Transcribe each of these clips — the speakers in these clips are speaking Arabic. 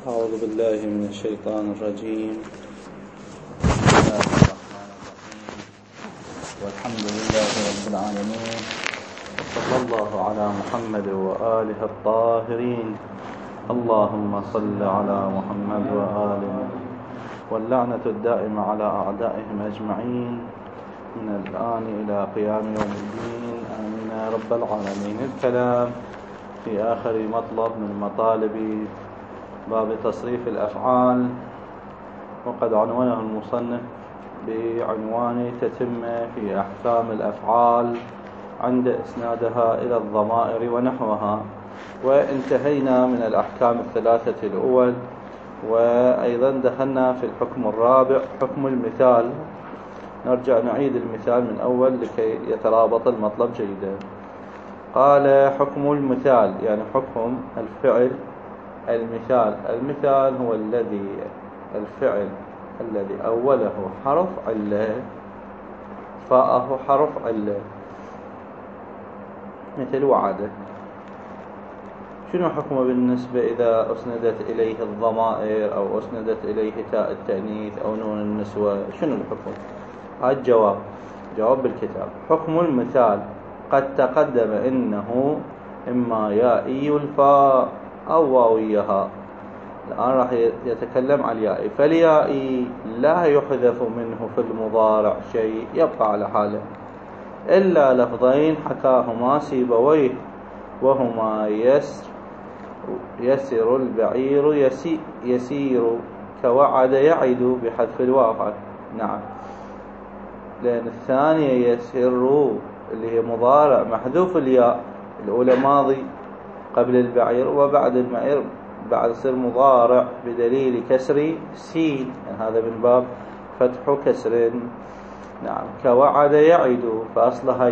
أعوذ بالله من الشيطان الرجيم. بسم الله الرحمن الرحيم، والحمد لله رب العالمين، وصلى الله على محمد وآله الطاهرين. اللهم صل على محمد وآله، واللعنة الدائمة على أعدائهم أجمعين من الآن إلى قيام يوم الدين، آمين يا رب العالمين. الكلام في آخر مطلب من مطالب باب تصريف الأفعال، وقد عنوانه المصنف بعنوان تتمة في أحكام الأفعال عند إسنادها إلى الضمائر ونحوها. وانتهينا من الأحكام الثلاثة الأول، وأيضا دخلنا في الحكم الرابع حكم المثال. نرجع نعيد المثال من أول لكي يترابط المطلب جيدا. قال حكم المثال يعني حكم الفعل المثال. المثال هو الفعل الذي أوله حرف علة فاءه حرف علة، مثل وعد. شنو حكمه بالنسبة إذا أسندت إليه الضمائر أو أسندت إليه تاء التأنيث أو نون النسوة؟ شنو الحكم؟ هذا الجواب، جواب بالكتاب. حكم المثال قد تقدم إنه إما يائي الفاء أو واويها. الآن راح يتكلم عن اليائي. فاليائي لا يحذف منه في المضارع شيء، يبقى على حاله، إلا لفظين حكاهما سيبويه، وهما يسر البعير يسير، كوعد يعد بحذف الواو. نعم، لأن الثانية يسر اللي هي مضارع محذوف الياء، الأولى ماضي قبل البعير، وبعد البعير بعد يصير مضارع بدليل كسر سين، يعني هذا من باب فتح كسر. نعم، كوعد يعد، فأصلها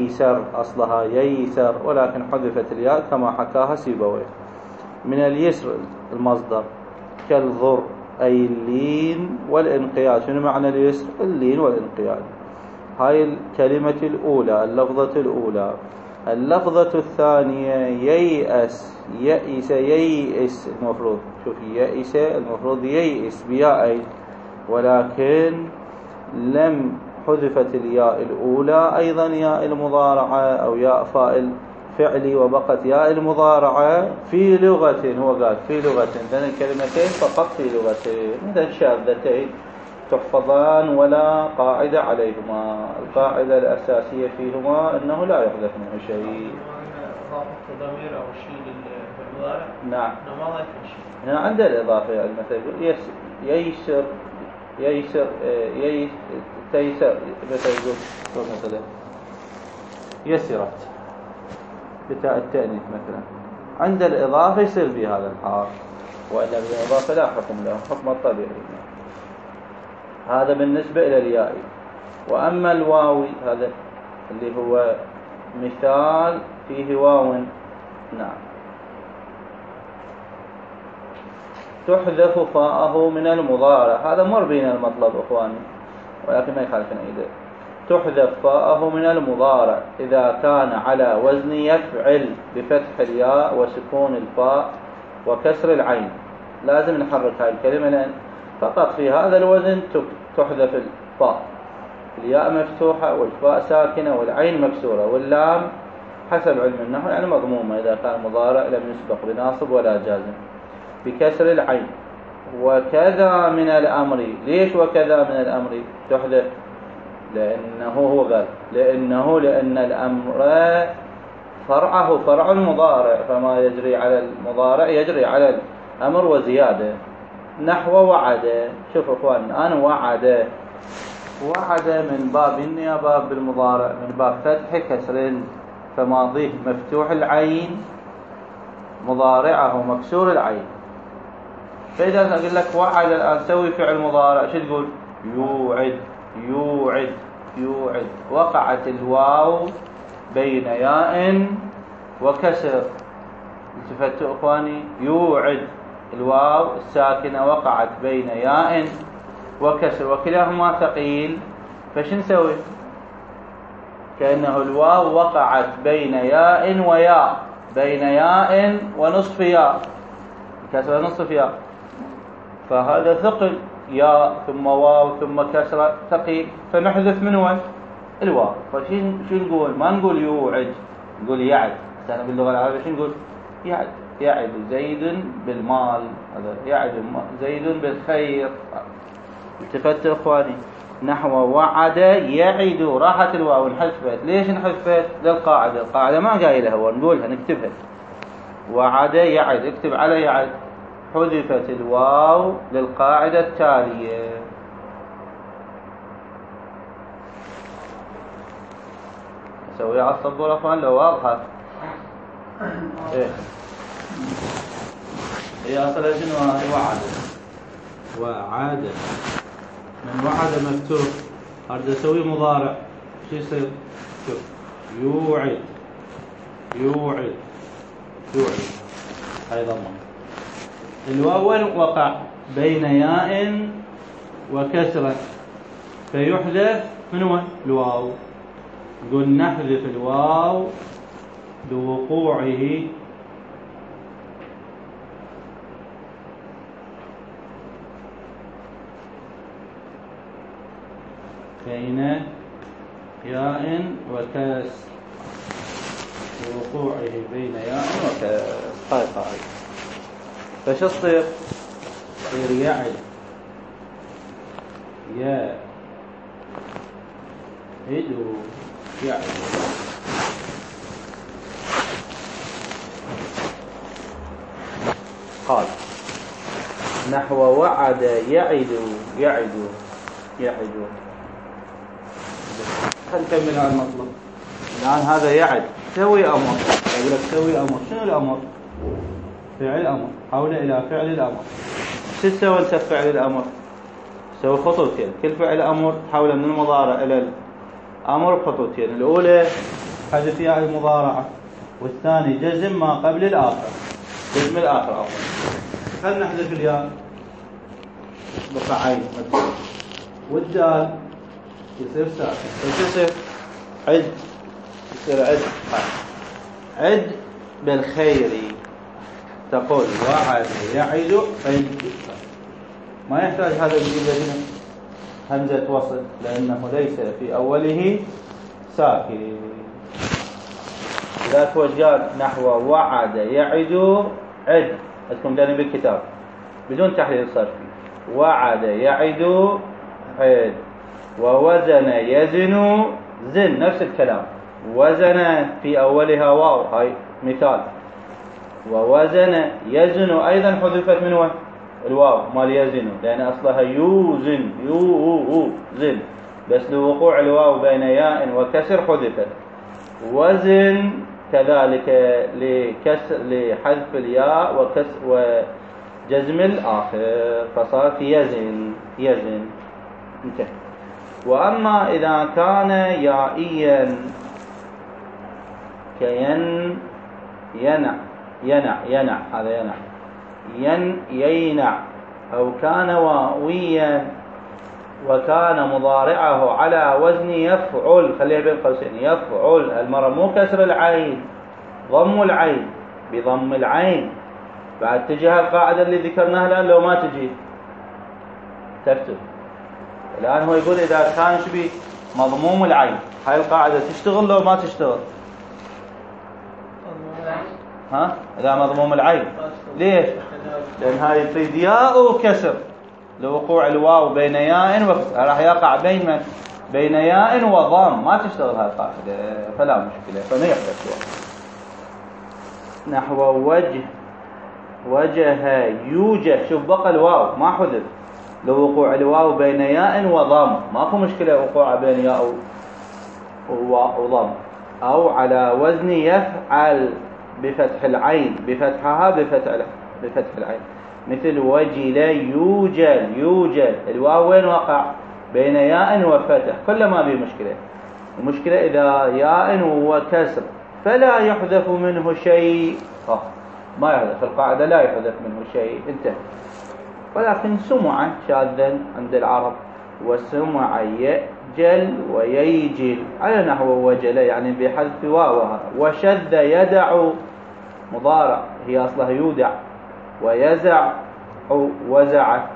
ييسر، ولكن حذفت الياء كما حكاها سيبويه. من اليسر المصدر، كالضر أي اللين والانقياد. شنو معنى اليسر؟ اللين والانقياد. هاي الكلمة الأولى، اللفظة الأولى. اللفظة الثانية يئس المفروض، شوف يئس المفروض ييئس بياء، ولكن لم حذفت الياء الأولى، أيضا ياء المضارعة أو ياء فاعل فعلي، وبقت ياء المضارعة في لغة. هو قال في لغة، ذن الكلمتين فقط في لغتين، ذن شاذتين تحفظان ولا قاعدة عليهما. القاعدة الأساسية فيهما أنه لا يحذف منه شيء. ضمير أو شيء للمضارع. نعم، ما ضايف شيء هنا عند الإضافة. مثلا ييسر تيسر، مثلا يقول مثلا يسرت بتاء التأنيث مثلا، عند الإضافة يصير في هذا الحال، وإلا بالإضافة لا حكم له، حكم الطبيعي. هذا بالنسبة إلى الياء. وأما الواوي، هذا اللي هو مثال فيه واو. نعم، تحذف فاءه من المضارع. هذا مر بين المطلب أخواني، ولكن ما يخالف نعيده. تحذف فاءه من المضارع إذا كان على وزن يفعل، بفتح الياء وسكون الفاء وكسر العين. لازم نحرك هذه الكلمة، لأن فقط في هذا الوزن تحذف الفاء، الياء مفتوحة والفاء ساكنة والعين مكسورة، واللام حسب علم النحو يعني مضمومة إذا كان مضارع لم يسبق بناصب ولا جازم، بكسر العين. وكذا من الأمر. ليش وكذا من الأمر تحذف؟ لأنه هو قال لأن الأمر فرعه فرع المضارع، فما يجري على المضارع يجري على الأمر وزيادة. نحو وعد. شوف أخوان، أنا وعد من باب النيابة بالمضارع، من باب فتح كسر، فماضيه مفتوح العين، مضارعه مكسور العين. فإذا أقول لك وعد الآن سوي فعل مضارع، شو تقول؟ يوعد. وقعت الواو بين ياء وكسر. التفتوا أخواني، يوعد الواو الساكنة وقعت بين ياء وكسر، وكلاهما ثقيل. فش نسوي؟ كأنه الواو وقعت بين ياء وياء، بين ياء ونصف ياء، كسر نصف ياء، فهذا ثقل، ياء ثم واو ثم كسرة ثقيل، فنحذف منه الواو. فشو نقول؟ ما نقول يوعد، نقول يعد. احنا باللغة العربية شو نقول؟ يعد. يعد زيد بالمال، هذا يعد زيد بالخير. التفتوا اخواني، نحو وعد يعد، راحت الواو انحذفت. ليش انحذفت؟ للقاعدة. القاعدة ما قايلها، هو نقولها نكتبها. وعد يعد، اكتب على يعد، حذفت الواو للقاعدة التالية. اسويها على السبورة اخوان لو واضحة. ايه هي اصلا شنو؟ وعد. وعد، من وعد مكتوب، اريد اسوي مضارع، شو يصير؟ شوف، يوعد يوعد يوعد، هاي ضمه. الواو وقع بين ياء وكسرة، فيحذف منو؟ الواو. نقول نحذف الواو لوقوعه بين ياء وكسر، لوقوعه بين ياء وكسر. هاي قاعدة. فش تصير؟ تصير يعد يا عدو يعد. قال نحو وعد يعد يعد يعد. خلينا نكمل على المطلب. الآن هذا يعد، سوي أمر. أقول لك سوي أمر، شنو الأمر؟ فعل أمر، حول إلى فعل الأمر. شو تسوي أنت فعل الأمر؟ سوي خطوتين، كل فعل أمر حول من المضارع إلى الأمر بخطوتين. الأولى حذف ياء المضارعة، والثاني جزم ما قبل الآخر، جزم الآخر أفضل. خلنا نحذف الياء بقى عين، والدال يصير ساكن، فش يصير؟ عد، يصير عد. عد بالخير، تقول وعد يعد عد. ما يحتاج هذا الجملة همزة وصل، لأنه ليس في أوله ساكن. إذا توجهت نحو وعد يعد عد، أذكر لنا بالكتاب بدون تحليل صرفي. وعد يعد عد. ووزن يزن زن، نفس الكلام. وزن في أولها واو، هاي مثال. ووزن يزن أيضا حذفت منه الواو مال يزن، لأن أصلها يوزن يوزن، بس لوقوع الواو بين ياء وكسر حذفت. وزن كذلك لحذف الياء وجزم الآخر، فصار في يزن يزن. انتهى. وأما إذا كان يائيا كين ينع ينع، هذا ينع يينع، أو كان واويا وكان مضارعه على وزن يفعل، خليها بين قوسين، يفعل. المرة مو كسر العين، ضم العين، بضم العين. بعد تجي القاعدة اللي ذكرناها الآن، لو ما تجي تكتب. الآن هو يقول إذا كان شبي مضموم العين، هاي القاعدة تشتغل لو ما تشتغل؟ ها؟ إذا مضموم العين. ليش؟ لأن هاي تريد ياء وكسر، لوقوع الواو بين ياء وكسر، راح يقع بين ياء وضم، ما تشتغل هاي القاعدة، فلا مشكلة، فما يحدث. نحو وجه يوجه، شوف بقى الواو ما حذف، لوقوع الواو بين ياء وضم، ماكو مشكلة وقوع بين ياء وضم. أو على وزن يفعل بفتح العين، بفتحها بفتح العين، مثل وجل يوجل. الواو وين وقع؟ بين ياء وفتح، كل ما به مشكلة. المشكلة إذا ياء وكسر، فلا يحذف منه شيء. ما يحذف، القاعدة لا يحذف منه شيء، انتهى. ولكن سمع شاذا عند العرب، وسمع يجل ويجل على نحو وجل، يعني بحذف واوها. وشذ يدع مضارع، هي أصلها يودع، ويزع وزع،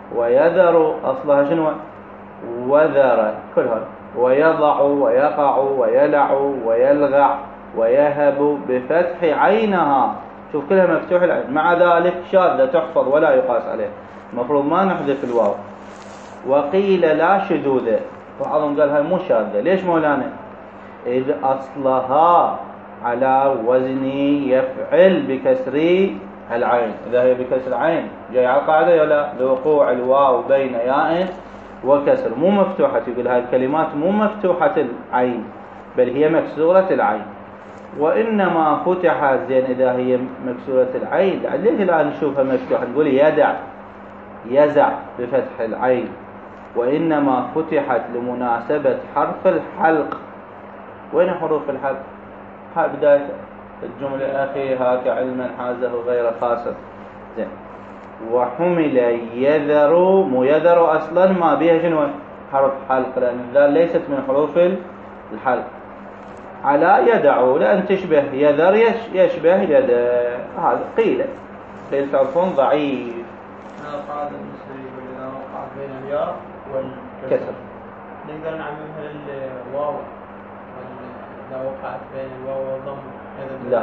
ويذر أصلها شنو؟ وذر، كلها. ويضع ويقع ويلع ويلغع ويهب بفتح عينها، شوف كلها مفتوح العين، مع ذلك شاذة تحفظ ولا يقاس عليه، المفروض ما نحذف الواو. وقيل لا شذوذ، بعضهم قال هاي مو شاذة، ليش مولانا؟ إذ أصلها على وزن يفعل بكسر العين، إذا هي بكسر العين جاي على القاعدة ولا لوقوع الواو بين ياء وكسر، مو مفتوحة، يقول هاي الكلمات مو مفتوحة العين بل هي مكسورة العين. وإنما فتحت، زين إذا هي مكسورة العين ليش الآن نشوفها مفتوحة؟ نقول يدع، يزع بفتح العين. وإنما فتحت لمناسبة حرف الحلق. وين حروف الحلق؟ هاي بداية الجملة أخيها كعلما حازه غير خاسر. زين. وحمل يذر، مو يذر أصلا ما بيها شنو؟ حرف حلق، لأن الذال ليست من حروف الحلق. على يدعو، لأن تشبه يذر يشبه يد، هذا قيل تعرفون ضعيف. قاعدة المصري إذا وقعت بين الياء والكسر نقدر نعملها الواو، إذا وقعت بين الواو والضم لا،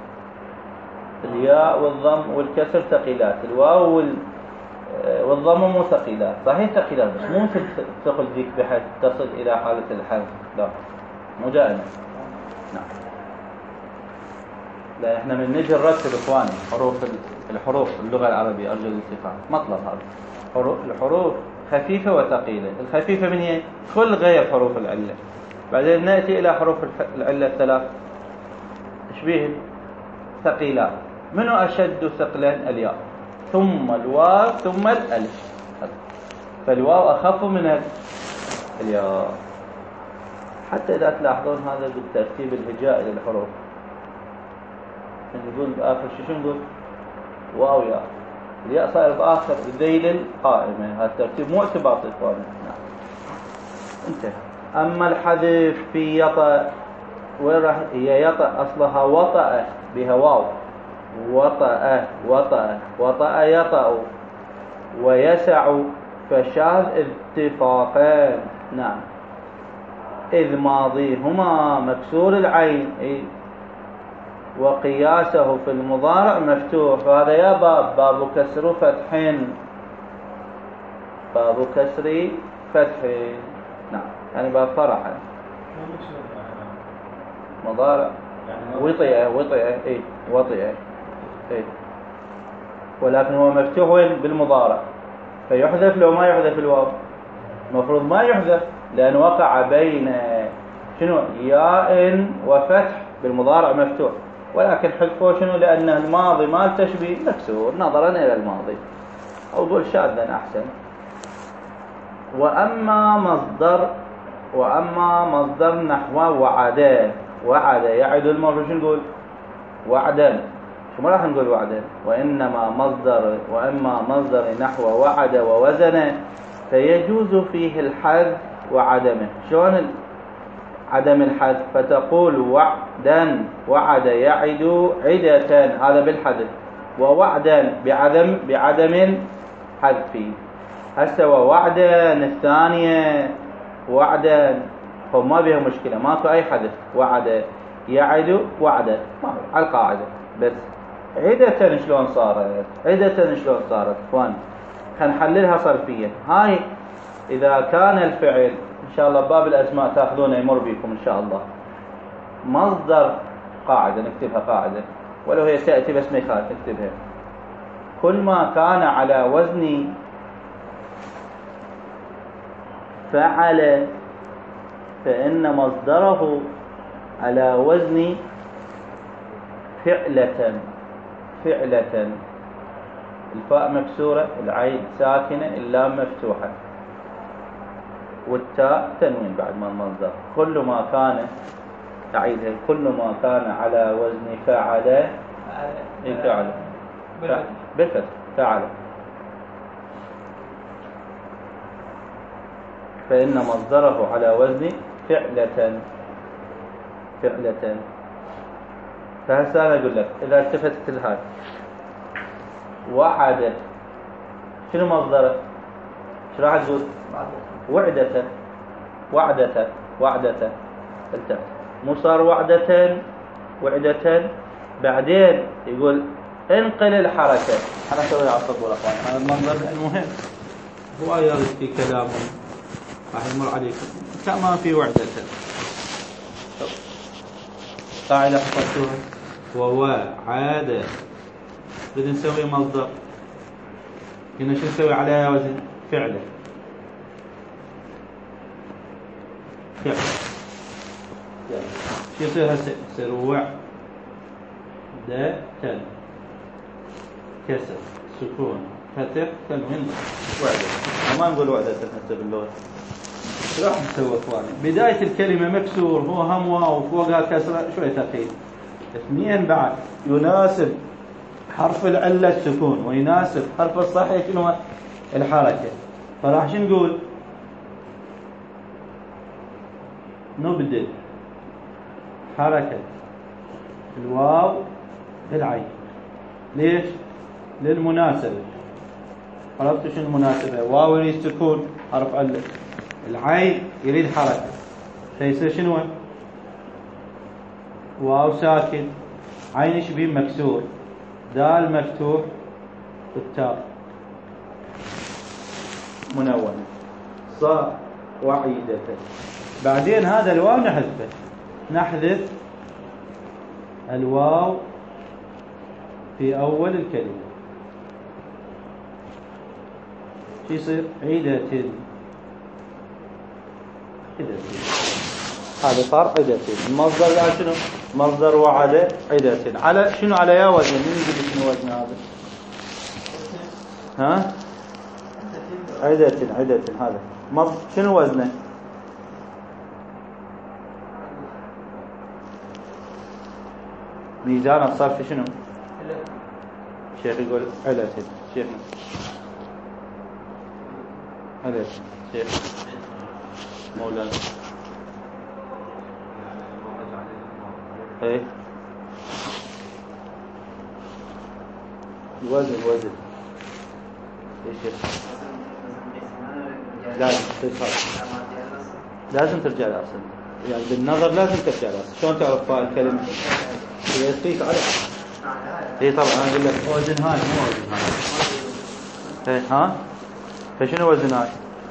الياء والضم والكسر ثقيلات، الواو والضم مو ثقيلات، صحيح ثقيلات بس مو مثل ثقل ذيك بحيث تصل إلى حالة الحذف، لا مو دائما. نعم. لا احنا من نجي نرتب اخواني الحروف اللغة العربية، ارجو الاتفاق، مطلب هذا الحروف خفيفة وثقيلة. الخفيفة من هي؟ كل غير حروف العلة، بعدين نأتي إلى حروف العلة الثلاث، تشبيه ثقيلات. منو أشد ثقلا؟ الياء، ثم الواو ثم الألف، فالواو أخف من الياء. حتى إذا تلاحظون هذا بالترتيب الهجائي للحروف، نقول بآخر شو نقول؟ واو ياء، الياء صاير بآخر ذيل القائمة، هذا الترتيب مو اعتباطي إخواني. نعم. انتهى. أما الحذف في يطأ، وين راح؟ هي يطأ أصلها وطأ بها واو، وطأ وطأ وطأ يطأ ويسع، فشاذ اتفاقان. نعم. إذ ماضيهما مكسور العين، وقياسه في المضارع مفتوح، فهذا يا باب كسر فتح، باب كسر فتح. نعم، يعني باب فرح مضارع وطئة وطئة ولكن هو مفتوح وين؟ بالمضارع، فيحذف لو ما يحذف الواو؟ المفروض ما يحذف، لأن وقع بين شنو؟ ياء وفتح، بالمضارع مفتوح، ولكن حذفه شنو؟ لأن الماضي ما التشبيه مكسور نظرا إلى الماضي، أو قول شاذا أحسن. وأما مصدر نحو وعد يعد المرء، شو نقول؟ وعدا، شو ما راح نقول وعدا؟ وأما مصدر نحو وعد ووزن فيجوز فيه الحذف وعدمه. شلون عدم الحذف؟ فتقول وعدا، وعد يعد عدة، هذا بالحذف، ووعدا بعدم الحذف. هسه ووعدا الثانية وعدا فما بها مشكلة، ماكو أي حذف، وعد يعد وعدا على القاعدة. بس عدة شلون صارت؟ اخوان خلينا نحللها صرفيا. هاي إذا كان الفعل، إن شاء الله باب الأسماء تأخذونه يمر بكم إن شاء الله، مصدر قاعدة، نكتبها قاعدة ولو هي تأتي بس ما يخالف نكتبها. كل ما كان على وزن فعل فإن مصدره على وزن فعلة. الفاء مكسورة، العين ساكنة، اللام مفتوحة، والتاء تنوين بعد ما المصدر. كل ما كان على وزن فعل بالفتح فعل، فإن مصدره على وزن فعلة. فهسه أنا أقول لك إذا التفتت لهذا وعد، شنو مصدره؟ شو راح تقول؟ وعدة. وعدة. وعدة. التاء مو صار وعدة وعدة. بعدين يقول انقل الحركة. أنا أسوي على الصبر أخوان، هذا المنظر المهم هو يرد في كلامه راح يمر عليكم كما في وعدة. قاعدة حفظتوها ووعد. بدنا نسوي مصدر هنا شو نسوي عليها وزن؟ فعله. فعل. شو يصير هسه؟ يصير وعدة كسر سكون فتح تنوين وعدة. وما نقول وعدة هسه باللغة. راح نسوي اخواني بداية الكلمة مكسور هو هم واو وفوقها كسرة شوي ثقيل. اثنين بعد يناسب حرف العلة السكون ويناسب حرف الصحيح شنو الحركة. فراح شو نقول؟ نبدل حركة الواو بالعين. ليش؟ للمناسبة. عرفتوا شنو المناسبة؟ واو يريد سكون حرف علة، العين يريد حركة، فيصير شنو؟ واو ساكن، عين شبيه مكسور، دال مفتوح، والتاء منونة. صار وعيدة. بعدين هذا الواو نحذفه. نحذف الواو في أول الكلمة. شو يصير؟ عيدة. هذا صار عدة. المصدر لا شنو؟ مصدر وعد عدة. على شنو؟ على يا وزن. من يقول شنو وزن هذا؟ ها؟ عدة. هذا شنو وزنه؟ ميزان الصرف شنو؟ الشيخ يقول علة. شيخنا علة. شيخ مولانا ايه وزن ايش لازم ترجع لأصل. يعني بالنظر لازم ترجع لأصل. شلون تعرف الكلمة؟ هي فيك على ايه طبعا. انا اقول لك وزن هاي مو وزن هاي. ايه ها فشنو وزن هاي؟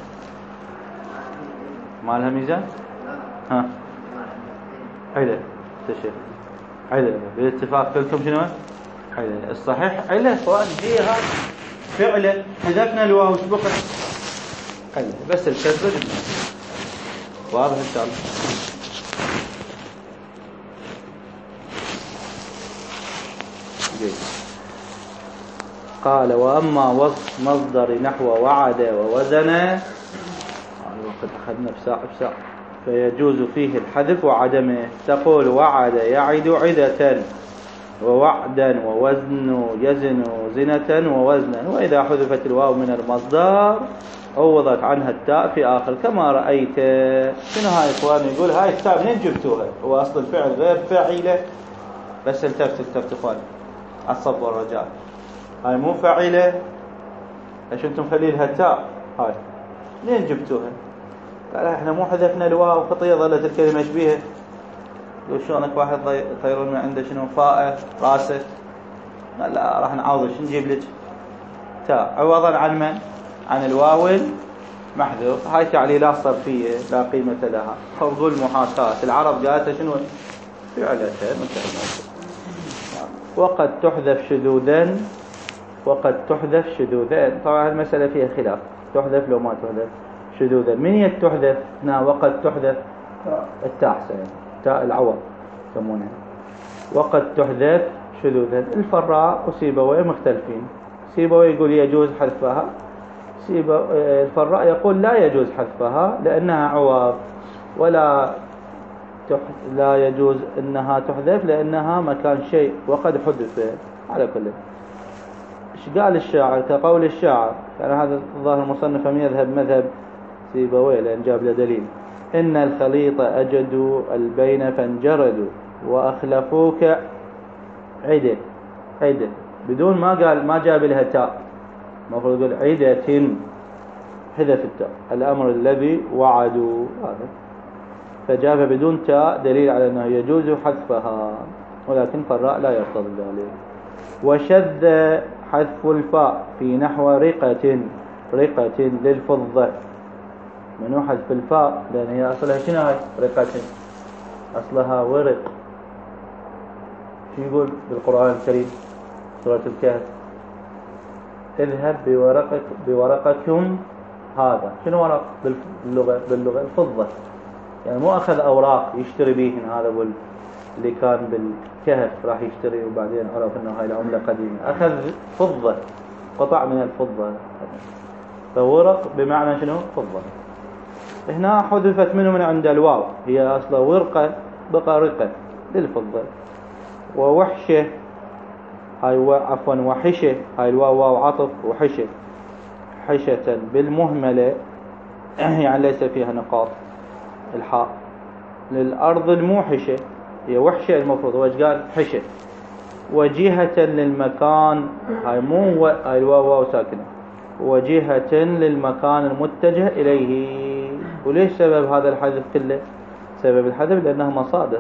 ما لها ميزان. ها عدة. شيخ عدة بالاتفاق كلكم شنو عدة؟ الصحيح عدة. هي هاي فعلا حذفنا الواو وش بقى؟ عدة بس الكسر جدا واضح ان شاء الله. قال وأما وصف مصدر نحو وعد ووزن وقد أخذنا بساعة فيجوز فيه الحذف وعدمه. تقول وعد يعد عدة، ووعدا ووزن يزن زنة ووزنا. وإذا حذفت الواو من المصدر عوضت عنها التاء في آخر كما رأيت. شنو هاي إخواني؟ يقول هاي التاء منين جبتوها؟ هو أصل الفعل غير فاعلة. بس التفت إخواني الصب والرجاء. هاي مو فاعلة. ايش انتم مخلين لها تاء؟ هاي منين جبتوها؟ قال احنا مو حذفنا الواو خطيه ظلت الكلمه شبيهه. لو شلونك واحد يطيرون من عنده شنو فاء راسه؟ قال لا راح نعوض. شو نجيب لك تاء عوضا عن من؟ عن الواو محذوف. هاي تعليلات صرفيه لا قيمه لها. خذوا المحاكاه. العرب قالت شنو؟ فعلة متعلقه. وقد تحذف شذوذا. وقد تحذف شذوذا. طبعا المسألة فيها خلاف تحذف لو ما تحذف شذوذا. من تحذف هنا؟ وقد تحذف التاء تاء العوض يسمونها. وقد تحذف شذوذا. الفراء وسيبويه مختلفين. سيبويه يقول يجوز حذفها، الفراء يقول لا يجوز حذفها لأنها عوض، ولا لا يجوز أنها تحذف لأنها مكان شيء وقد حذف. على كل ايش قال الشاعر؟ كقول الشاعر. يعني هذا الظاهر المصنف يذهب مذهب سيبويه لأن جاب له دليل. إن الخليط أجدوا البين فانجردوا وأخلفوك عدة. بدون ما قال ما جاب لها تاء. المفروض يقول عدة. حذف التاء، الأمر الذي وعدوا هذا، فجاء بدون تاء دليل على أنه يجوز حذفها، ولكن فالراء لا يرتضي ذلك. وشذ حذف الفاء في نحو رقة للفضة. منو حذف الفاء؟ لأن هي أصلها شنو هاي؟ رقة، أصلها ورق. شو يقول بالقرآن الكريم سورة الكهف؟ اذهب بورقكم هذا. شنو ورق باللغة الفضة، يعني مو أخذ أوراق يشتري بيهن، هذا اللي كان بالكهف راح يشتري وبعدين عرف أنه هاي العملة قديمة، أخذ فضة، قطع من الفضة، فورق بمعنى شنو؟ فضة. هنا حذفت منه من عند الواو، هي أصلا ورقة بقى رقة للفضة. ووحشة هاي وحشة، هاي الواو واو عطف، وحشة حشة بالمهملة يعني ليس فيها نقاط الحاء، للأرض الموحشة، هي وحشة المفروض، وش قال؟ حشة. وجهة للمكان، هاي مو هاي الواو واو ساكنة، وجهة للمكان المتجه إليه. وليش سبب هذا الحذف كله؟ سبب الحذف لأنها مصادر،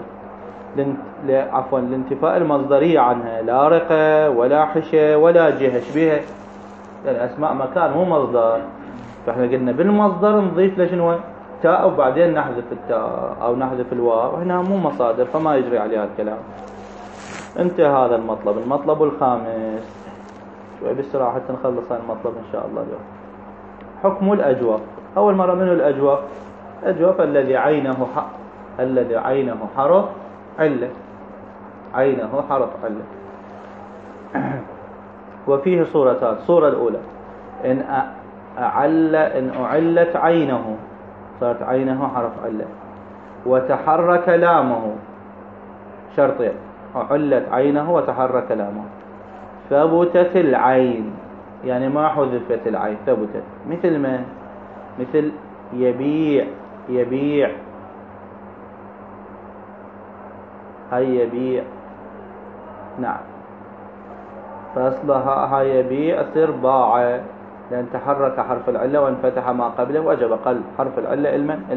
لانتفاء المصدرية عنها، لا رقة ولا حشة ولا جهة شبيهة، يعني أسماء مكان مو مصدر. فإحنا قلنا بالمصدر نضيف لشنو؟ تاء وبعدين نحذف التاء أو نحذف الواو، هنا مو مصادر فما يجري عليها الكلام. انتهى هذا المطلب. المطلب الخامس، شوي بسرعة حتى نخلص هذا المطلب إن شاء الله اليوم. حكم الأجوف. أول مرة منه الأجوف؟ أجوف الذي عينه حرف علة، عينه حرف علة. وفيه صورتان. الصورة الأولى إن أعلت عينه، صارت عينه حرف علة، وتحرك لامه، شرطين، أعلت عينه وتحرك لامه، ثبتت العين، يعني ما حذفت العين، ثبتت. مثل ما؟ مثل يبيع، هاي يبيع، نعم، فأصلها هاي يبيع أصير باع، لأن تحرك حرف العلة وانفتح ما قبله، وجب قلب حرف العلة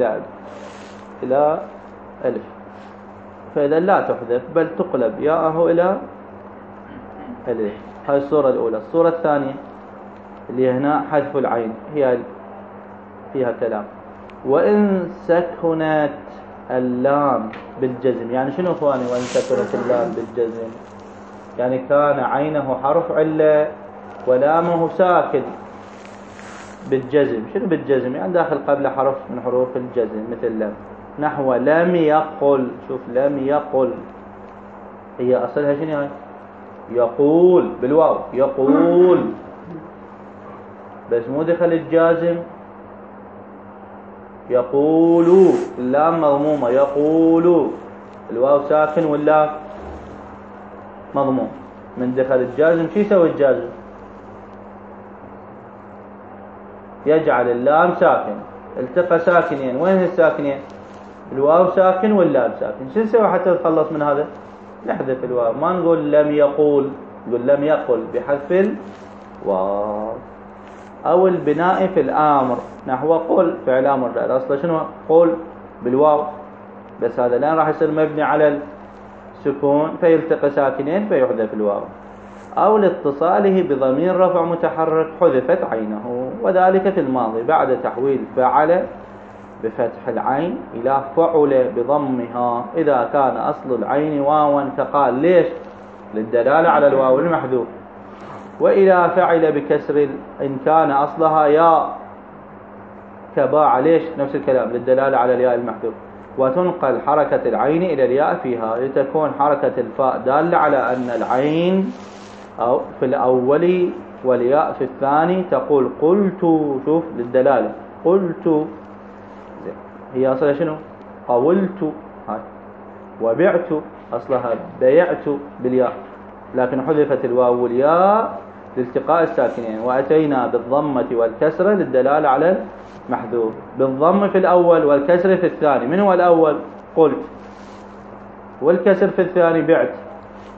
إلى ألف، فإذا لا تحذف بل تقلب ياءه إلى ألف. هاي الصورة الأولى. الصورة الثانية اللي هنا حذف العين، هي فيها كلام. وإن سكنت اللام بالجزم، يعني شنو اخواني وإن سكنت اللام بالجزم؟ يعني كان عينه حرف علة ولامه ساكن بالجزم. شنو بالجزم؟ يعني داخل قبل حرف من حروف الجزم، مثل لم، نحو لم يقل. شوف لم يقل، هي أصلها شنو هاي؟ يقول بالواو، يقول، بس مو دخل الجازم. يقولوا، اللام مضمومة، يقولوا، الواو ساكن واللام مضموم. من دخل الجازم شو يسوي الجازم؟ يجعل اللام ساكن، التقى ساكنين. وين الساكنين؟ الواو ساكن واللام ساكن. شو نسوي حتى نتخلص من هذا؟ نحذف الواو، ما نقول لم يقول، نقول لم يقل بحذف الواو. أو البناء في الآمر، نحو قل، فعل أمر، أصلا شنو؟ قل بالواو، بس هذا الآن راح يصير مبني على السكون فيلتقي ساكنين فيحذف الواو. أو لاتصاله بضمير رفع متحرك حذفت عينه، وذلك في الماضي بعد تحويل فعل بفتح العين إلى فعل بضمها، إذا كان أصل العين واوا كقال. ليش؟ للدلالة على الواو المحذوف. وإلى فعل بكسر إن كان أصلها ياء كباع. ليش؟ نفس الكلام، للدلالة على الياء المحذوف. وتنقل حركة العين إلى الياء فيها، لتكون حركة الفاء دالة على أن العين أو في الأول والياء في الثاني. تقول قلت، شوف للدلالة، قلت، هي أصلها شنو؟ قولت، هاي. وبعت أصلها بيعت بالياء، لكن حذفت الواو والياء لالتقاء الساكنين. وأتينا بالضمة والكسرة للدلالة على المحذوف، بالضم في الأول والكسر في الثاني. من هو الأول؟ قلت، والكسر في الثاني بعت.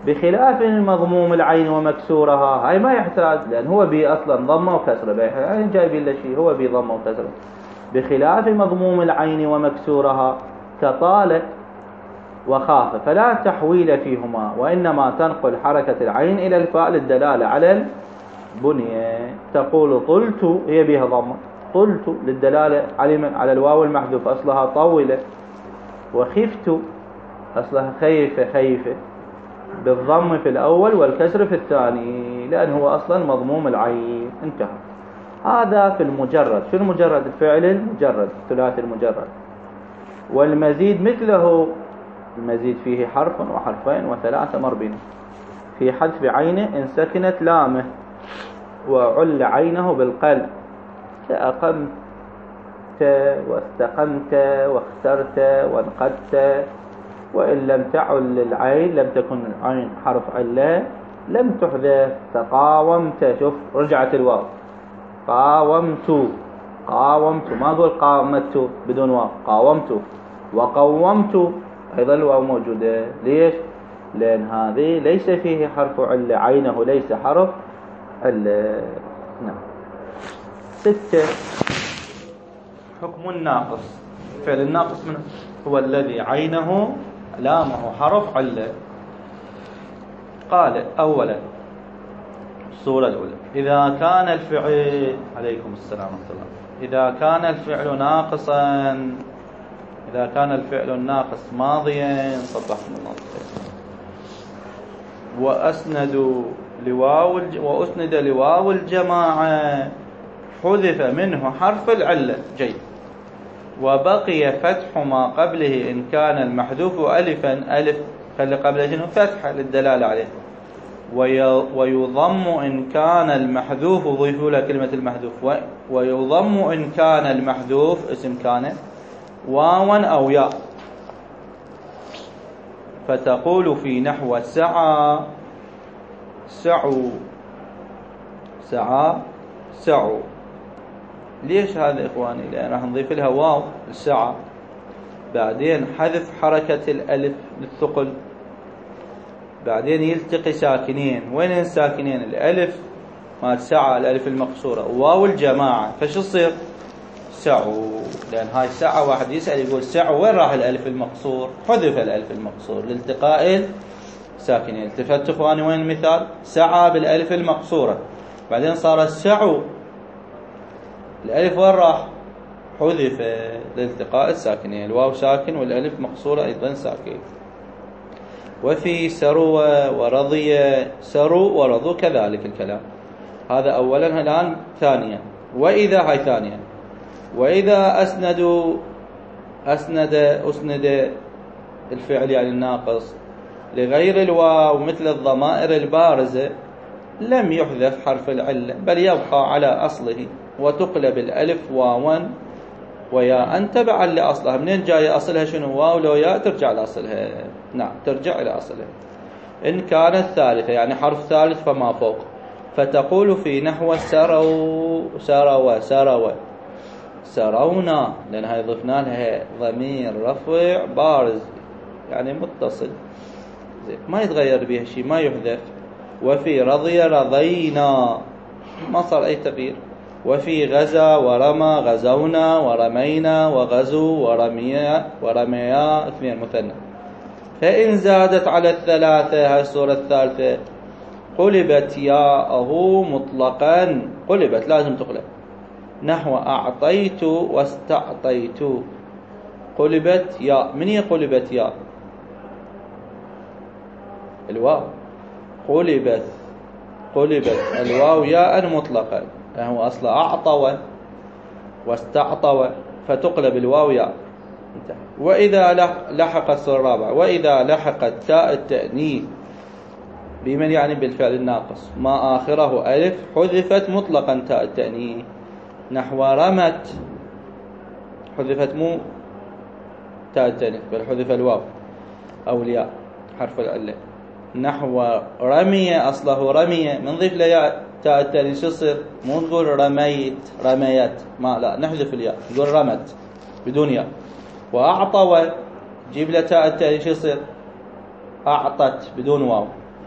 بخلاف مضموم العين ومكسورها، هاي ما يحتاج لأن هو بي أصلا ضمة وكسرة، يعني جايبين له شيء هو بي ضمة وكسرة. بخلاف مضموم العين ومكسورها كطال وخاف فلا تحويل فيهما، وإنما تنقل حركة العين إلى الفاء للدلالة على البنية. تقول طلت هي بها ضمة، طلت للدلالة على الواو المحذوف أصلها طولة، وخفت أصلها خيفة بالضم في الأول والكسر في الثاني لأن هو أصلا مضموم العين. انتهى. هذا في المجرد. شو المجرد؟ الفعل المجرد، الثلاثي المجرد. والمزيد مثله، المزيد فيه حرف وحرفين وثلاثة مربين في حذف عينه إن سكنت لامه وعل عينه بالقلب، كأقمت واستقمت واخترت وانقدت. وإن لم تعل العين، لم تكن العين حرف علة، لم تحذف. تقاومت، شوف رجعت الواو، قاومت ما أقول قاومت بدون واو، قاومت. وقومت أيضا الواو موجودة. ليش؟ لأن هذه ليس فيه حرف علة، عينه ليس حرف علة. نعم. 6. حكم الناقص. فعل الناقص منه هو الذي عينه لامه حرف علة. قال أولا الصورة الأولى: إذا كان الفعل، عليكم السلام ورحمة الله، إذا كان الفعل ناقصا، إذا كان الفعل الناقص ماضيا، صبحنا الله وأسند لواو الجماعة حذف منه حرف العلة. جيد. وبقي فتح ما قبله إن كان المحذوف ألفا، ألف خلي قبله شنو؟ فتحة للدلالة عليه. ويضم إن كان المحذوف، ضيفوا له كلمة المحذوف، ويضم إن كان المحذوف اسم كان واوا أو ياء. فتقول في نحو سعى سعوا، سعى سعوا. ليش هذا إخواني؟ لأن راح نضيف لها واو السعى، بعدين حذف حركة الألف للثقل، بعدين يلتقي ساكنين. وين الساكنين؟ الألف مال سعى، الألف المقصورة، واو الجماعة. فشو يصير؟ سعوا. لأن هاي سعى، واحد يسأل يقول سعوا وين راح الألف المقصور؟ حذف الألف المقصور لالتقاء الساكنين. التفت إخواني وين المثال؟ سعى بالألف المقصورة، بعدين صار سعوا، الألف وين راح؟ حذف لالتقاء الساكنين، الواو ساكن والألف مقصورة أيضا ساكن. وفي سروة ورضي، سروا ورضوا كذلك الكلام. هذا أولا. الآن ثانيا. وإذا، هاي ثانيا. وإذا أسند الفعل يعني الناقص لغير الواو مثل الضمائر البارزة لم يحذف حرف العلة، بل يبقى على أصله، وتقلب الألف واوا وياء تبعا لأصلها. منين جاي أصلها؟ شنو؟ واو لو ياء ترجع لأصلها. نعم، ترجع إلى أصلها. إن كانت ثالثة يعني حرف ثالث فما فوق. فتقول في نحو سروا سرونا، لأن هاي ضفنا لها ضمير رفع بارز يعني متصل، ما يتغير بها شيء، ما يحذف. وفي رضي رضينا، ما صار أي تغيير. وفي غزا ورمى غزونا، ورمينا وغزوا ورميا اثنين مثنى. فإن زادت على الثلاثة، هاي الصورة الثالثة، قلبت ياءه مطلقا، قلبت لازم تقلب. نحو أعطيت واستعطيت، قلبت ياء. من هي قلبت ياء؟ الواو. قلبت الواو ياء مطلقا، هو أصلا أعطوا واستعطوا، فتقلب الواو ياء. وإذا لحقت الصورة الرابعة، وإذا لحقت تاء التأنيث بمن يعني بالفعل الناقص ما آخره ألف حذفت مطلقا تاء التأنيث. نحو رمت، حذفت مو تاء التأنيث بل حذف الواو أو الياء حرف العلة. نحو رمي، أصله رمي، منضيف لياء تاء التأنيث شو يصير؟ مو نقول رميت ما، لا نحذف الياء نقول رمت بدون ياء. وأعطوا جيب له تاء التأنيث شو يصير؟ أعطت بدون واو.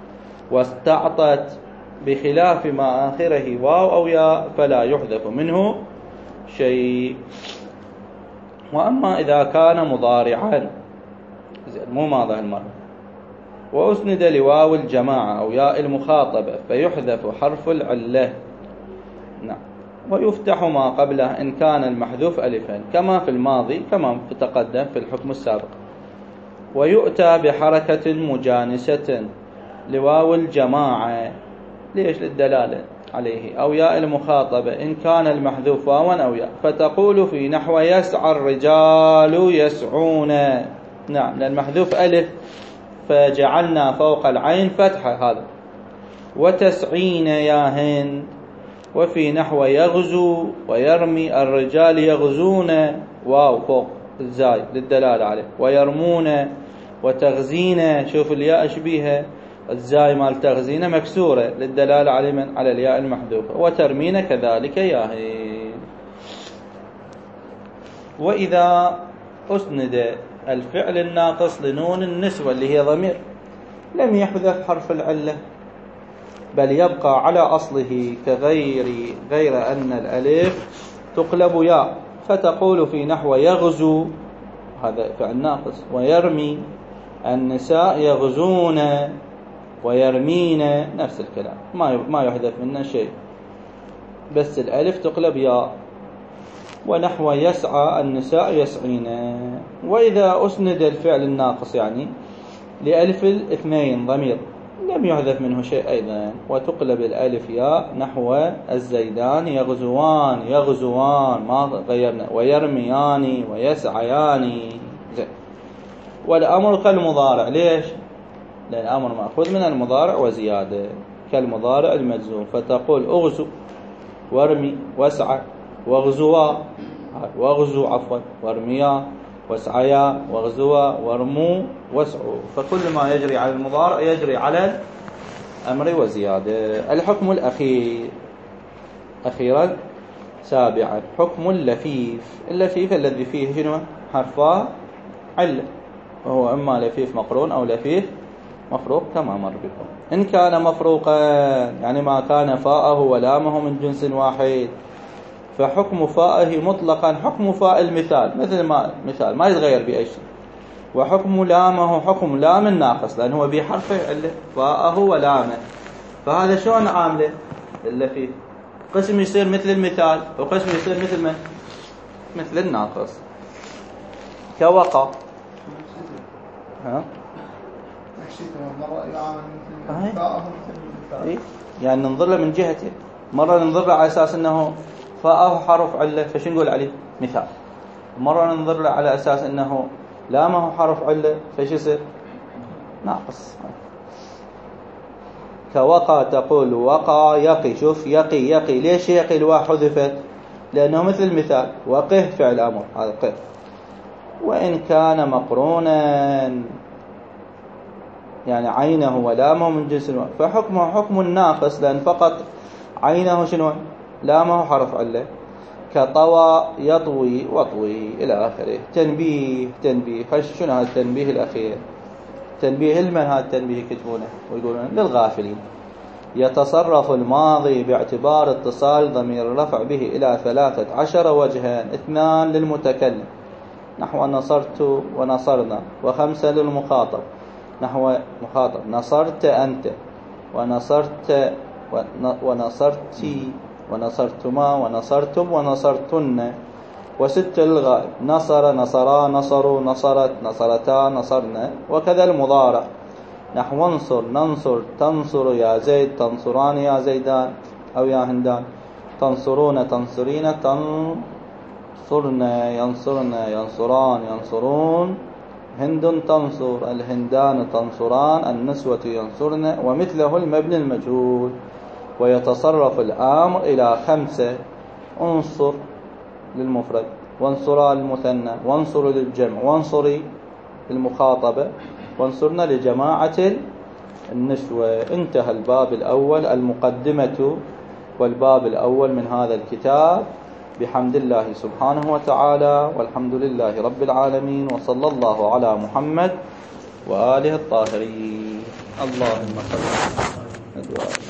واستعطت بخلاف ما آخره واو أو ياء فلا يحذف منه شيء. وأما إذا كان مضارعا مو ماضي المرة وأسند لواو الجماعة أو ياء المخاطبة فيحذف حرف العلة. نعم. ويفتح ما قبله إن كان المحذوف ألفا كما في الماضي كما تقدم في الحكم السابق. ويؤتى بحركة مجانسة لواو الجماعة ليش؟ للدلالة عليه أو ياء المخاطبة إن كان المحذوف واوا أو ياء، فتقول في نحو يسعى الرجال يسعون. نعم، لأن المحذوف ألف فجعلنا فوق العين فتحة هذا. وتسعين يا هند. وفي نحو يغزو ويرمي الرجال يغزون واو فوق الزاي للدلالة عليه. ويرمون وتغزين شوف الياء شبيهة الزاي مال تغزين مكسورة للدلالة على من؟ على الياء المحذوفة. وترمين كذلك يا هند. وإذا أسند الفعل الناقص لنون النسوة اللي هي ضمير لم يحذف حرف العلة بل يبقى على أصله غير أن الألف تقلب ياء، فتقول في نحو يغزو هذا فعل ناقص. ويرمي النساء يغزون ويرمين نفس الكلام ما يحذف منه شيء بس الألف تقلب ياء. ونحو يسعى النساء يسعين. وإذا أسند الفعل الناقص يعني لألف الاثنين ضمير لم يحذف منه شيء أيضا وتقلب الألف ياء نحو الزيدان يغزوان ما غيرنا. ويرميان ويسعيان. والأمر كالمضارع ليش؟ لأن الأمر مأخوذ من المضارع وزيادة كالمضارع المجزوم، فتقول أغزو وارمي واسعى واغزو عفوا وارميا واسعيا واغزوا وارموا واسعوا. فكل ما يجري على المضارع يجري على الأمر وزيادة. الحكم الأخير أخيرا سابعا حكم اللفيف الذي فيه شنو؟ حرفا علة، وهو إما لفيف مقرون أو لفيف مفروق كما مر بكم. إن كان مفروقا يعني ما كان فاءه ولامه من جنس واحد فحكم فائه مطلقا حكم فاء المثال مثل ما يتغير بأي شيء. وحكم لامه حكم لام الناقص لأنه هو بحرفه علة فاءه ولامه. فهذا شلون عامله اللفيف؟ قسم يصير مثل المثال وقسم يصير مثل من؟ مثل الناقص كوقع. يعني ننظر له من جهتين، مرة ننظر له على أساس أنه فاءه حرف علة فش نقول عليه مثال، مرة ننظر له على أساس أنه لامه حرف علة فش يصير ناقص. كوقع تقول وقع يقي. شوف يقي ليش يقي الواو حذفت؟ لأنه مثل المثال. وقه فعل أمر هذا قه. وإن كان مقرونا يعني عينه ولامه من جنس فحكمه حكم الناقص لأن فقط عينه شنو؟ لامه حرف علة. كطوى يطوي وطوي إلى آخره. تنبيه شنو هذا التنبيه الأخير؟ تنبيه لمن هذا التنبيه يكتبونه ويقولون للغافلين. يتصرف الماضي باعتبار اتصال ضمير الرفع به إلى 13 وجها، 2 للمتكلم نحو نصرت ونصرنا، و5 للمخاطب نحو مخاطب نصرت أنت ونصرت ونصرتي ونصرتما ونصرتم ونصرتن، و6 للغائب نصر نصرا نصروا نصرت نصرتا نصرنا. وكذا المضارع نحو انصر ننصر تنصر يا زيد تنصران يا زيدان أو يا هندان، تنصرون تنصرين تنصرن ينصرن ينصران ينصرون، هند تنصر الهندان تنصران النسوة ينصرن. ومثله المبني المجهول. ويتصرف الأمر إلى 5: انصر للمفرد وانصرا للمثنى وانصر للجمع وانصري للمخاطبة وانصرنا لجماعة النسوة. انتهى الباب الأول المقدمة والباب الأول من هذا الكتاب بحمد الله سبحانه وتعالى، والحمد لله رب العالمين، وصلى الله على محمد وآله الطاهرين. اللهم صل الجواب.